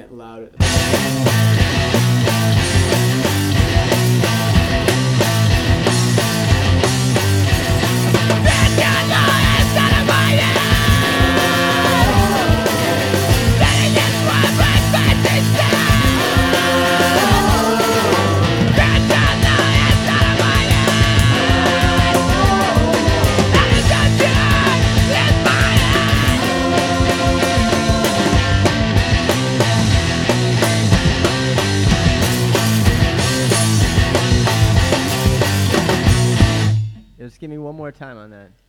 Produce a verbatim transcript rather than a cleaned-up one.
getting louder. Just give me one more time on that.